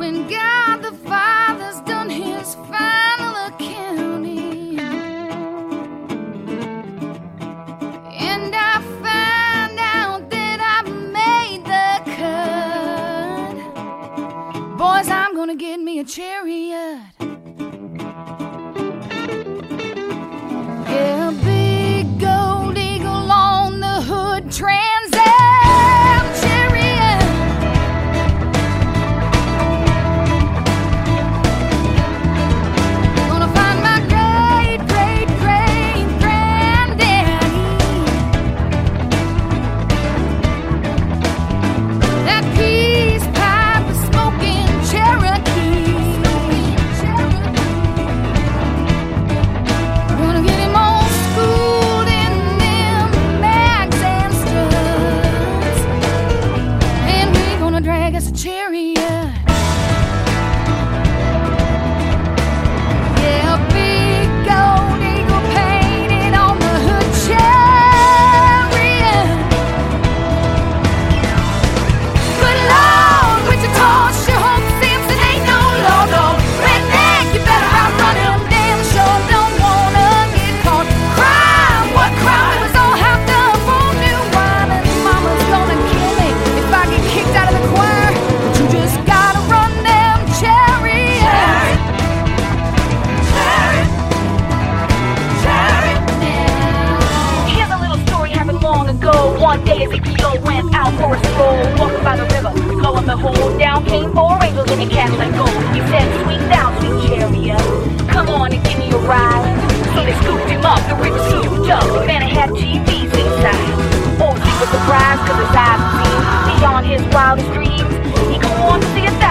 when God the Father's done his final accounting, and I find out that I made the cut, boys, I'm gonna get me a chariot. Yeah, a big gold eagle on the hood, Trans Am chariot. Gonna find my great, great, great granddaddy. That peace pipe is smoking Cherokee. Gonna get him all schooled in them mags and studs, and we gonna drag us a chariot. Yeah, a big gold eagle painted on the hood, chariot. Good Lord, Wichita, sure hope Simpson ain't no low. Redneck, you better outrun him. Damn sure don't wanna get caught. Crime, what crime was all hopped up on new wine, and mama's gonna kill me if I get kicked out of the choir. But you just gotta run them chariots. Here's a little story happened long ago. One day a CPO went out for a stroll, walking by the river. Lo and behold, down came four angels in a cash like gold. He said, "Sweet thou, sweet chariot, come on and give me a ride." So they scooped him up, the river souped up. The man had TVs inside. Oh, he was surprised, cause his eyes were seen beyond his wildest dreams. He go on to see a